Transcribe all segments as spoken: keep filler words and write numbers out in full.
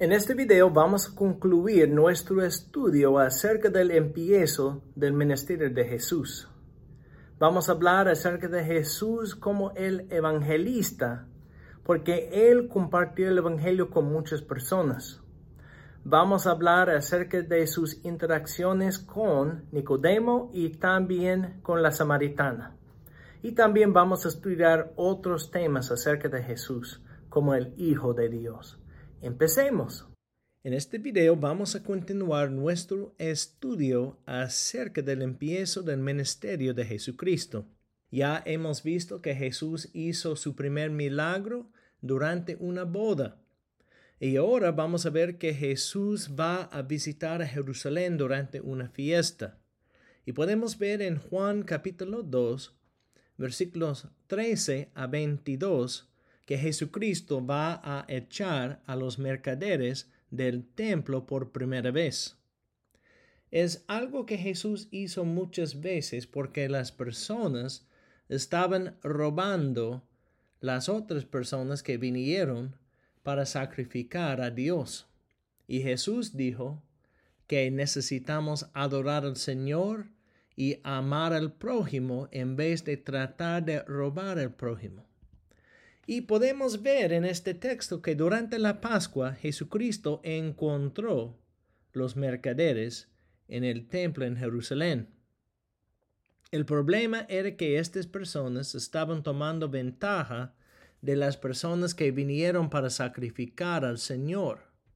En este video vamos a concluir nuestro estudio acerca del empiezo del ministerio de Jesús. Vamos a hablar acerca de Jesús como el evangelista, porque Él compartió el evangelio con muchas personas. Vamos a hablar acerca de sus interacciones con Nicodemo y también con la samaritana. Y también vamos a estudiar otros temas acerca de Jesús como el Hijo de Dios. Empecemos. En este video vamos a continuar nuestro estudio acerca del empiezo del ministerio de Jesucristo. Ya hemos visto que Jesús hizo su primer milagro durante una boda. Y ahora vamos a ver que Jesús va a visitar a Jerusalén durante una fiesta. Y podemos ver en Juan capítulo dos, versículos trece a veintidós, que Jesucristo va a echar a los mercaderes del templo por primera vez. Es algo que Jesús hizo muchas veces porque las personas estaban robando las otras personas que vinieron para sacrificar a Dios. Y Jesús dijo que necesitamos adorar al Señor y amar al prójimo en vez de tratar de robar al prójimo. Y podemos ver en este texto que durante la Pascua Jesucristo encontró los mercaderes en el templo en Jerusalén. El problema era que estas personas estaban tomando ventaja de las personas que vinieron para sacrificar al Señor.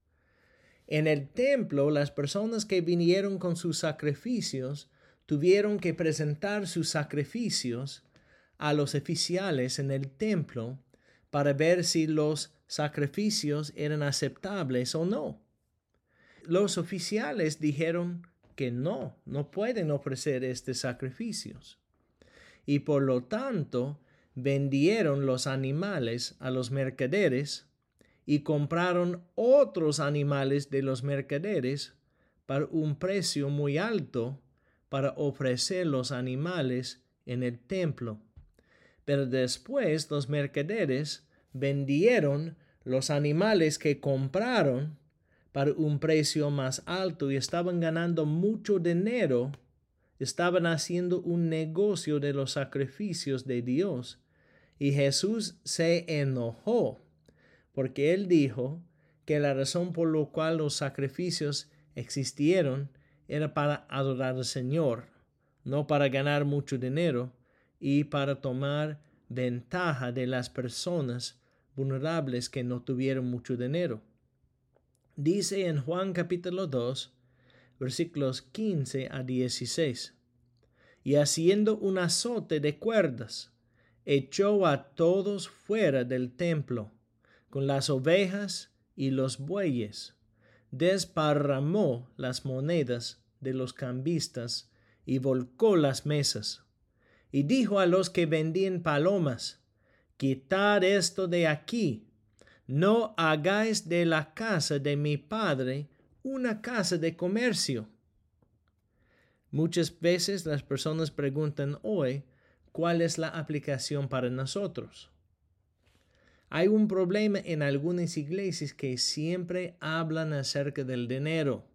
En el templo, las personas que vinieron con sus sacrificios tuvieron que presentar sus sacrificios a los oficiales en el templo para ver si los sacrificios eran aceptables o no. Los oficiales dijeron que no, no pueden ofrecer estos sacrificios. Y por lo tanto, vendieron los animales a los mercaderes y compraron otros animales de los mercaderes para un precio muy alto para ofrecer los animales en el templo. Pero después los mercaderes vendieron los animales que compraron para un precio más alto y estaban ganando mucho dinero. Estaban haciendo un negocio de los sacrificios de Dios. Y Jesús se enojó porque él dijo que la razón por la cual los sacrificios existieron era para adorar al Señor, no para ganar mucho dinero y para tomar ventaja de las personas vulnerables que no tuvieron mucho dinero. Dice en Juan capítulo dos, versículos quince a dieciséis, y haciendo un azote de cuerdas, echó a todos fuera del templo, con las ovejas y los bueyes, desparramó las monedas de los cambistas y volcó las mesas. Y dijo a los que vendían palomas, quitad esto de aquí, no hagáis de la casa de mi padre una casa de comercio. Muchas veces las personas preguntan hoy, ¿cuál es la aplicación para nosotros? Hay un problema en algunas iglesias que siempre hablan acerca del dinero.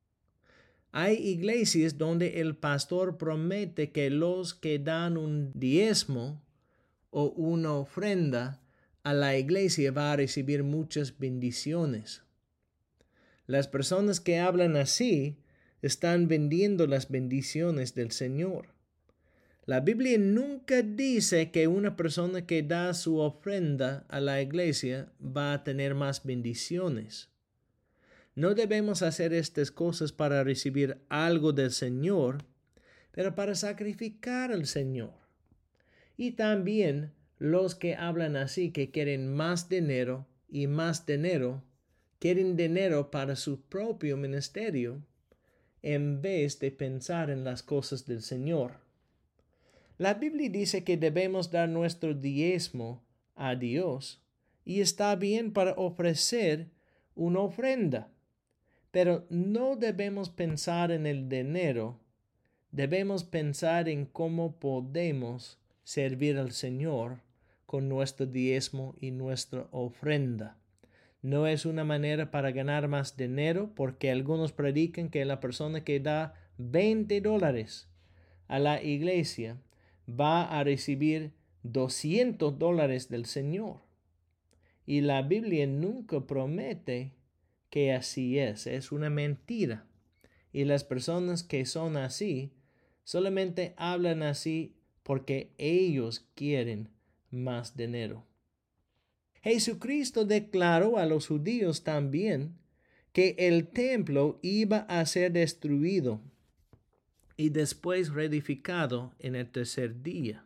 Hay iglesias donde el pastor promete que los que dan un diezmo o una ofrenda a la iglesia va a recibir muchas bendiciones. Las personas que hablan así están vendiendo las bendiciones del Señor. La Biblia nunca dice que una persona que da su ofrenda a la iglesia va a tener más bendiciones. No debemos hacer estas cosas para recibir algo del Señor, pero para sacrificar al Señor. Y también los que hablan así, que quieren más dinero y más dinero, quieren dinero para su propio ministerio, en vez de pensar en las cosas del Señor. La Biblia dice que debemos dar nuestro diezmo a Dios, y está bien para ofrecer una ofrenda. Pero no debemos pensar en el dinero, debemos pensar en cómo podemos servir al Señor con nuestro diezmo y nuestra ofrenda. No es una manera para ganar más dinero, porque algunos predican que la persona que da veinte dólares a la iglesia va a recibir doscientos dólares del Señor. Y la Biblia nunca promete que así es. Es una mentira. Y las personas que son así solamente hablan así porque ellos quieren más dinero. Jesucristo declaró a los judíos también que el templo iba a ser destruido y después reedificado en el tercer día.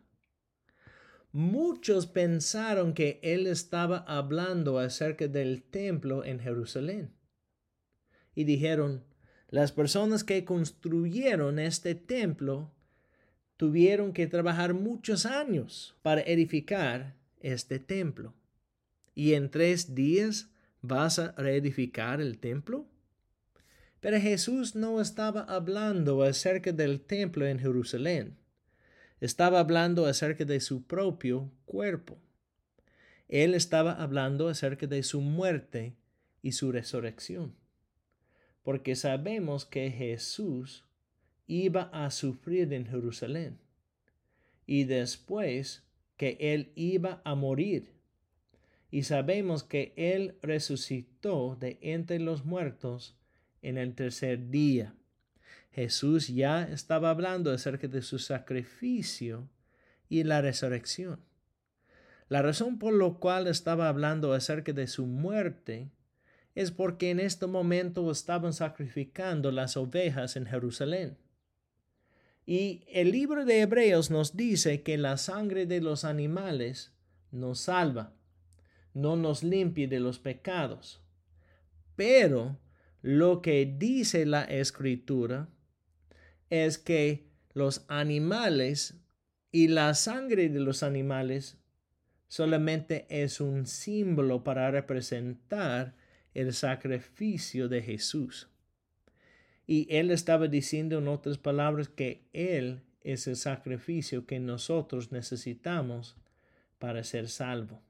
Muchos pensaron que él estaba hablando acerca del templo en Jerusalén. Y dijeron, las personas que construyeron este templo tuvieron que trabajar muchos años para edificar este templo. ¿Y en tres días vas a reedificar el templo? Pero Jesús no estaba hablando acerca del templo en Jerusalén. Estaba hablando acerca de su propio cuerpo. Él estaba hablando acerca de su muerte y su resurrección. Porque sabemos que Jesús iba a sufrir en Jerusalén. Y después que Él iba a morir. Y sabemos que Él resucitó de entre los muertos en el tercer día. Jesús ya estaba hablando acerca de su sacrificio y la resurrección. La razón por la cual estaba hablando acerca de su muerte es porque en este momento estaban sacrificando las ovejas en Jerusalén. Y el libro de Hebreos nos dice que la sangre de los animales nos salva, no nos limpia de los pecados. Pero lo que dice la Escritura es que los animales y la sangre de los animales solamente es un símbolo para representar el sacrificio de Jesús. Y él estaba diciendo en otras palabras que él es el sacrificio que nosotros necesitamos para ser salvos.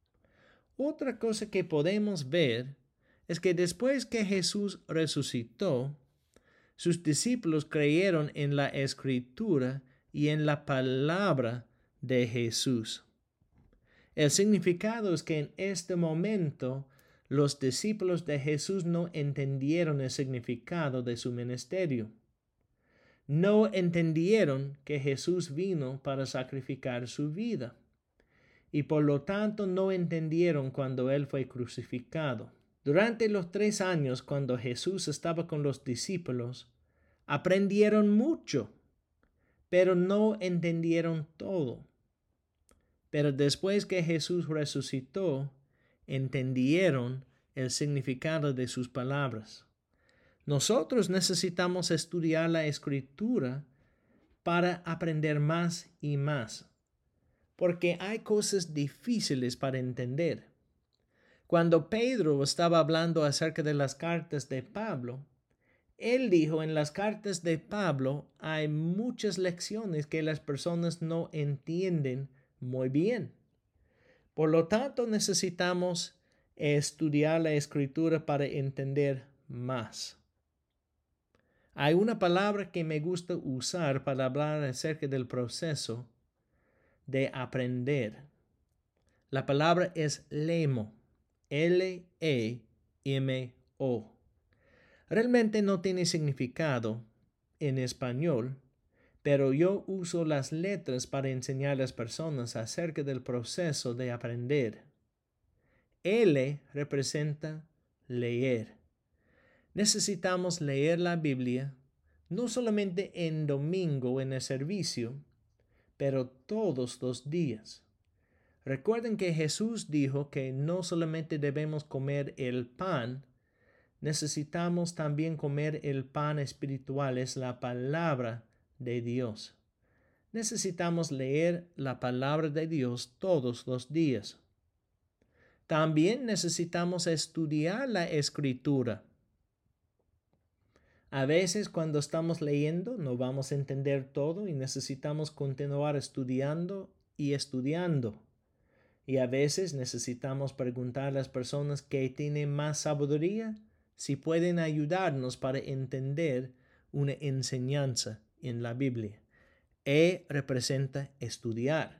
Otra cosa que podemos ver es que después que Jesús resucitó, sus discípulos creyeron en la Escritura y en la palabra de Jesús. El significado es que en este momento los discípulos de Jesús no entendieron el significado de su ministerio. No entendieron que Jesús vino para sacrificar su vida. Y por lo tanto no entendieron cuando Él fue crucificado. Durante los tres años cuando Jesús estaba con los discípulos, aprendieron mucho, pero no entendieron todo. Pero después que Jesús resucitó, entendieron el significado de sus palabras. Nosotros necesitamos estudiar la Escritura para aprender más y más, porque hay cosas difíciles para entender. Cuando Pedro estaba hablando acerca de las cartas de Pablo, él dijo, en las cartas de Pablo hay muchas lecciones que las personas no entienden muy bien. Por lo tanto, necesitamos estudiar la Escritura para entender más. Hay una palabra que me gusta usar para hablar acerca del proceso de aprender. La palabra es lemo, L E M O. Realmente no tiene significado en español, pero yo uso las letras para enseñar a las personas acerca del proceso de aprender. L representa leer. Necesitamos leer la Biblia no solamente en domingo en el servicio, pero todos los días. Recuerden que Jesús dijo que no solamente debemos comer el pan, necesitamos también comer el pan espiritual, es la palabra de Dios. Necesitamos leer la palabra de Dios todos los días. También necesitamos estudiar la Escritura. A veces cuando estamos leyendo no vamos a entender todo y necesitamos continuar estudiando y estudiando. Y a veces necesitamos preguntar a las personas que tienen más sabiduría si pueden ayudarnos para entender una enseñanza en la Biblia. E representa estudiar.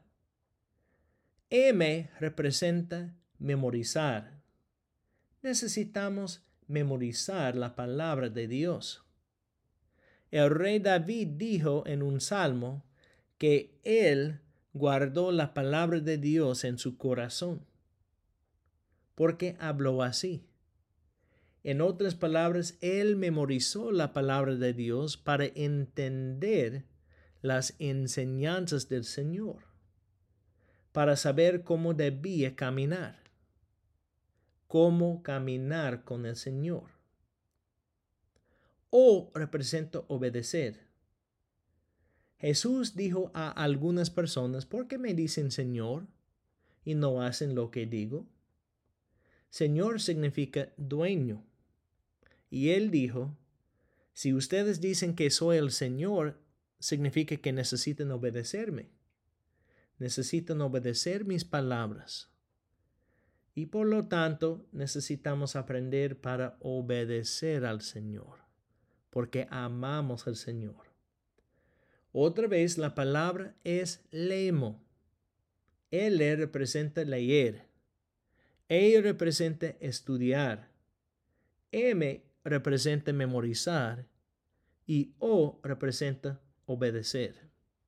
M representa memorizar. Necesitamos memorizar la palabra de Dios. El rey David dijo en un salmo que él guardó la palabra de Dios en su corazón. ¿Por qué habló así? En otras palabras, él memorizó la palabra de Dios para entender las enseñanzas del Señor, para saber cómo debía caminar, cómo caminar con el Señor. O representa obedecer. Jesús dijo a algunas personas, ¿por qué me dicen Señor y no hacen lo que digo? Señor significa dueño. Y él dijo, si ustedes dicen que soy el Señor, significa que necesitan obedecerme. Necesitan obedecer mis palabras. Y por lo tanto, necesitamos aprender para obedecer al Señor, porque amamos al Señor. Otra vez, la palabra es lemo. L representa leer. E representa estudiar. M representa memorizar. Y O representa obedecer.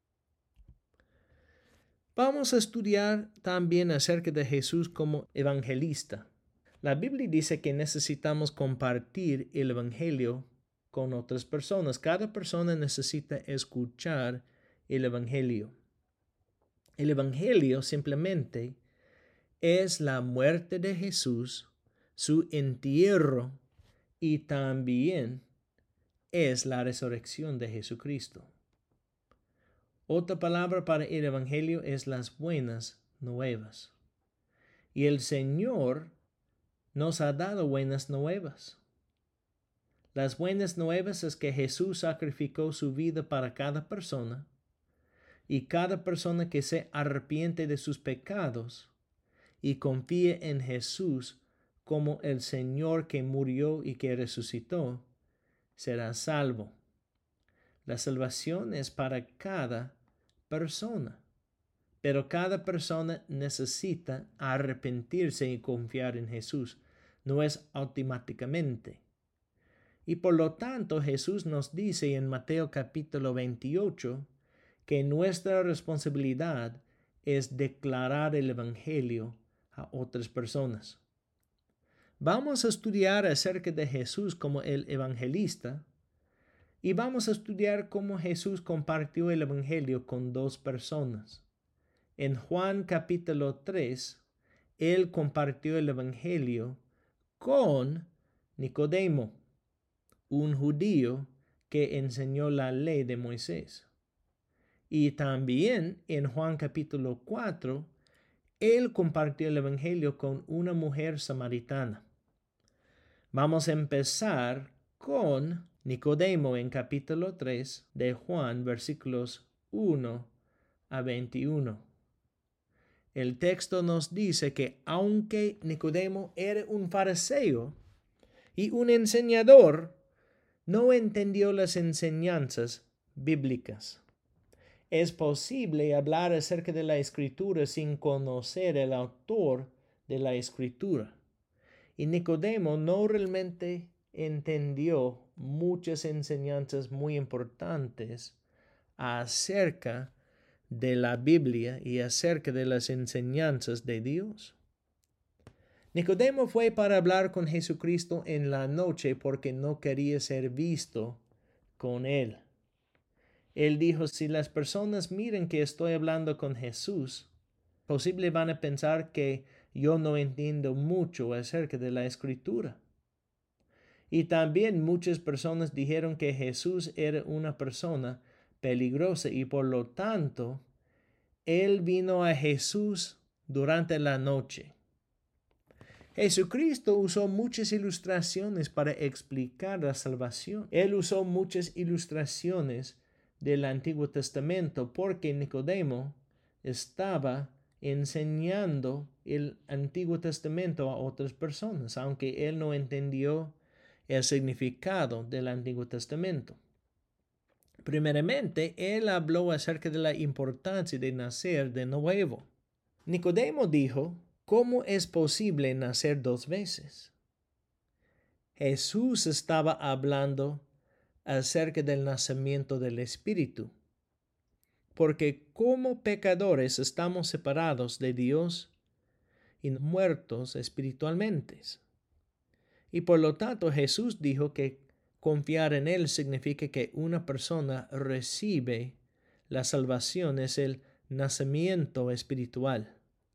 Vamos a estudiar también acerca de Jesús como evangelista. La Biblia dice que necesitamos compartir el evangelio con otras personas. Cada persona necesita escuchar el evangelio. El evangelio simplemente es la muerte de Jesús, su entierro y también es la resurrección de Jesucristo. Otra palabra para el evangelio es las buenas nuevas. Y el Señor nos ha dado buenas nuevas. Las buenas nuevas es que Jesús sacrificó su vida para cada persona y cada persona que se arrepiente de sus pecados y confíe en Jesús como el Señor que murió y que resucitó, será salvo. La salvación es para cada persona, pero cada persona necesita arrepentirse y confiar en Jesús. No es automáticamente. Y por lo tanto Jesús nos dice en Mateo capítulo veintiocho que nuestra responsabilidad es declarar el evangelio a otras personas. Vamos a estudiar acerca de Jesús como el evangelista y vamos a estudiar cómo Jesús compartió el evangelio con dos personas. En Juan capítulo tres, él compartió el evangelio con Nicodemo, un judío que enseñó la ley de Moisés. Y también en Juan capítulo cuatro, él compartió el evangelio con una mujer samaritana. Vamos a empezar con Nicodemo en capítulo tres de Juan, versículos uno a veintiuno. El texto nos dice que aunque Nicodemo era un fariseo y un enseñador, no entendió las enseñanzas bíblicas. Es posible hablar acerca de la Escritura sin conocer el autor de la Escritura. Y Nicodemo no realmente entendió muchas enseñanzas muy importantes acerca de la Biblia y acerca de las enseñanzas de Dios. Nicodemo fue para hablar con Jesucristo en la noche porque no quería ser visto con él. Él dijo, si las personas miran que estoy hablando con Jesús, posible van a pensar que yo no entiendo mucho acerca de la Escritura. Y también muchas personas dijeron que Jesús era una persona peligrosa y por lo tanto, él vino a Jesús durante la noche. Jesucristo usó muchas ilustraciones para explicar la salvación. Él usó muchas ilustraciones del Antiguo Testamento porque Nicodemo estaba enseñando el Antiguo Testamento a otras personas, aunque él no entendió el significado del Antiguo Testamento. Primeramente, él habló acerca de la importancia de nacer de nuevo. Nicodemo dijo, ¿cómo es posible nacer dos veces? Jesús estaba hablando acerca del nacimiento del Espíritu, porque como pecadores estamos separados de Dios y muertos espiritualmente. Y por lo tanto Jesús dijo que confiar en Él significa que una persona recibe la salvación, es el nacimiento espiritual.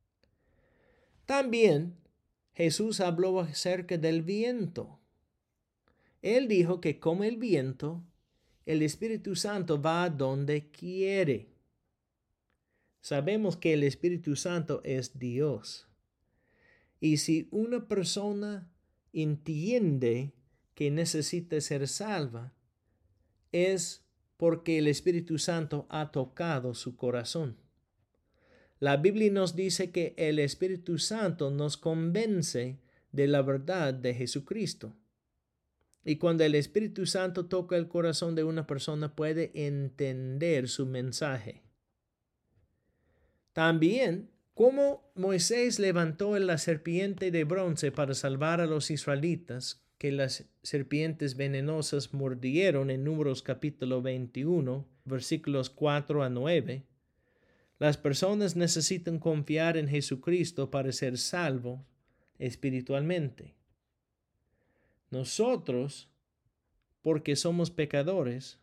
También Jesús habló acerca del viento. Él dijo que como el viento, el Espíritu Santo va donde quiere. Sabemos que el Espíritu Santo es Dios. Y si una persona entiende que necesita ser salva, es porque el Espíritu Santo ha tocado su corazón. La Biblia nos dice que el Espíritu Santo nos convence de la verdad de Jesucristo. Y cuando el Espíritu Santo toca el corazón de una persona, puede entender su mensaje. También, como Moisés levantó la serpiente de bronce para salvar a los israelitas, que las serpientes venenosas mordieron en Números capítulo veintiuno, versículos cuatro a nueve, las personas necesitan confiar en Jesucristo para ser salvos espiritualmente. Nosotros, porque somos pecadores,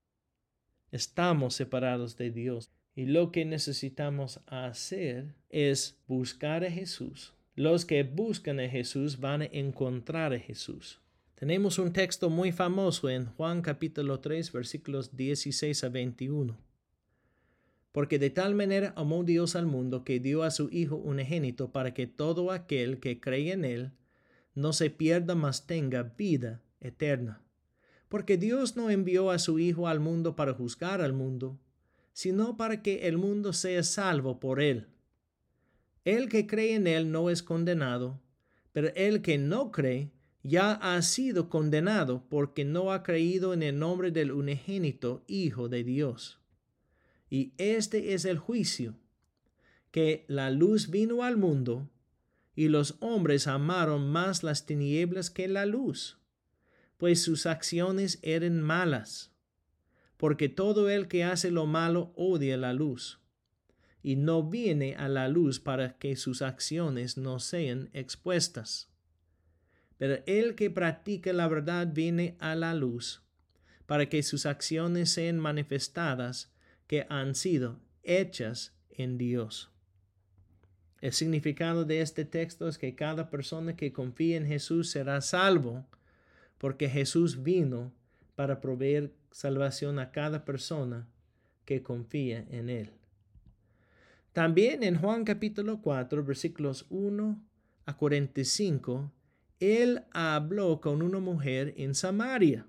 estamos separados de Dios. Y lo que necesitamos hacer es buscar a Jesús. Los que buscan a Jesús van a encontrar a Jesús. Tenemos un texto muy famoso en Juan capítulo tres, versículos dieciséis a veintiuno. Porque de tal manera amó Dios al mundo que dio a su Hijo unigénito para que todo aquel que cree en Él no se pierda, mas tenga vida eterna. Porque Dios no envió a su Hijo al mundo para juzgar al mundo, sino para que el mundo sea salvo por Él. El que cree en Él no es condenado, pero el que no cree ya ha sido condenado porque no ha creído en el nombre del unigénito Hijo de Dios. Y este es el juicio, que la luz vino al mundo, y los hombres amaron más las tinieblas que la luz, pues sus acciones eran malas. Porque todo el que hace lo malo odia la luz, y no viene a la luz para que sus acciones no sean expuestas. Pero el que practica la verdad viene a la luz, para que sus acciones sean manifestadas que han sido hechas en Dios. El significado de este texto es que cada persona que confía en Jesús será salvo, porque Jesús vino para proveer salvación a cada persona que confía en Él. También en Juan capítulo cuatro, versículos uno a cuarenta y cinco, Él habló con una mujer en Samaria.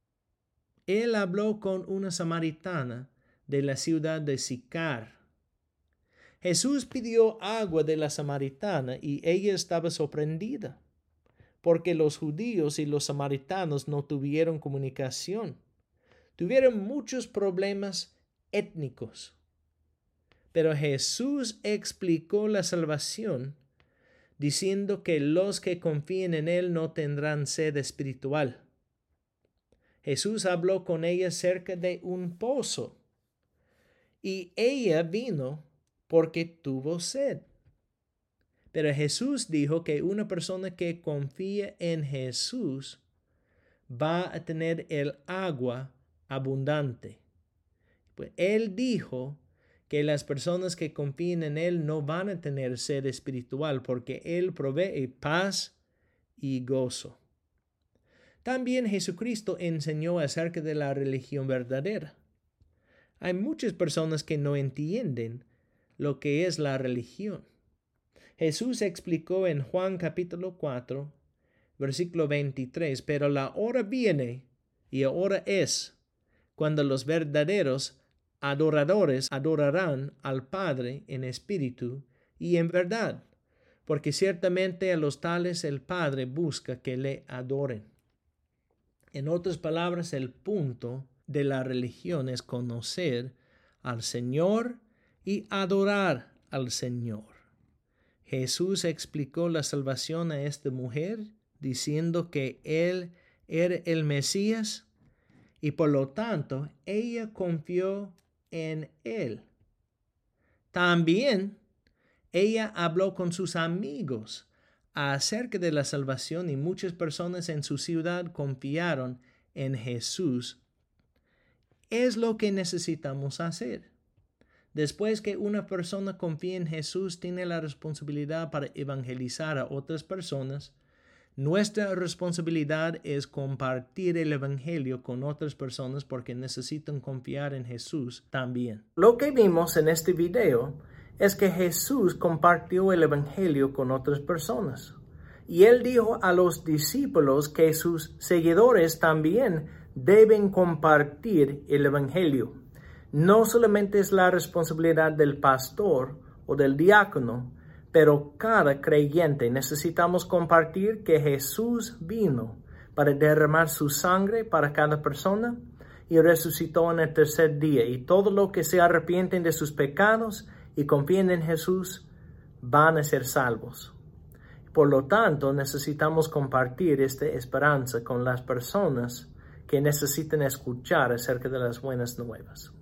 Él habló con una samaritana de la ciudad de Sicar. Jesús pidió agua de la samaritana y ella estaba sorprendida, porque los judíos y los samaritanos no tuvieron comunicación. Tuvieron muchos problemas étnicos. Pero Jesús explicó la salvación diciendo que los que confíen en Él no tendrán sed espiritual. Jesús habló con ella cerca de un pozo y ella vino porque tuvo sed. Pero Jesús dijo que una persona que confía en Jesús va a tener el agua abundante. Pues Él dijo que las personas que confían en Él no van a tener sed espiritual porque Él provee paz y gozo. También Jesucristo enseñó acerca de la religión verdadera. Hay muchas personas que no entienden lo que es la religión. Jesús explicó en Juan capítulo cuatro, versículo veintitrés, pero la hora viene y ahora es cuando los verdaderos adoradores adorarán al Padre en espíritu y en verdad, porque ciertamente a los tales el Padre busca que le adoren. En otras palabras, el punto de la religión es conocer al Señor y adorar al Señor. Jesús explicó la salvación a esta mujer diciendo que Él era el Mesías y por lo tanto ella confió en Él. También ella habló con sus amigos acerca de la salvación y muchas personas en su ciudad confiaron en Jesús. Es lo que necesitamos hacer. Después que una persona confía en Jesús, tiene la responsabilidad para evangelizar a otras personas. Nuestra responsabilidad es compartir el evangelio con otras personas porque necesitan confiar en Jesús también. Lo que vimos en este video es que Jesús compartió el evangelio con otras personas. Y él dijo a los discípulos que sus seguidores también deben compartir el evangelio. No solamente es la responsabilidad del pastor o del diácono, pero cada creyente necesitamos compartir que Jesús vino para derramar su sangre para cada persona y resucitó en el tercer día. Y todo lo que se arrepienten de sus pecados y confíen en Jesús van a ser salvos. Por lo tanto, necesitamos compartir esta esperanza con las personas que necesitan escuchar acerca de las buenas nuevas.